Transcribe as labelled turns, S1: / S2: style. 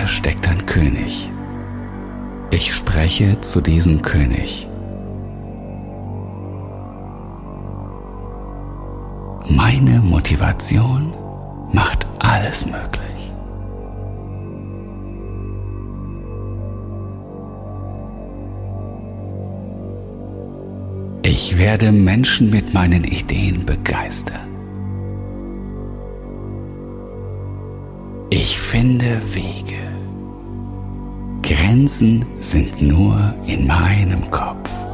S1: steckt ein König. Ich spreche zu diesem König. Meine Motivation macht alles möglich. Ich werde Menschen mit meinen Ideen begeistern. Ich finde Wege. Grenzen sind nur in meinem Kopf.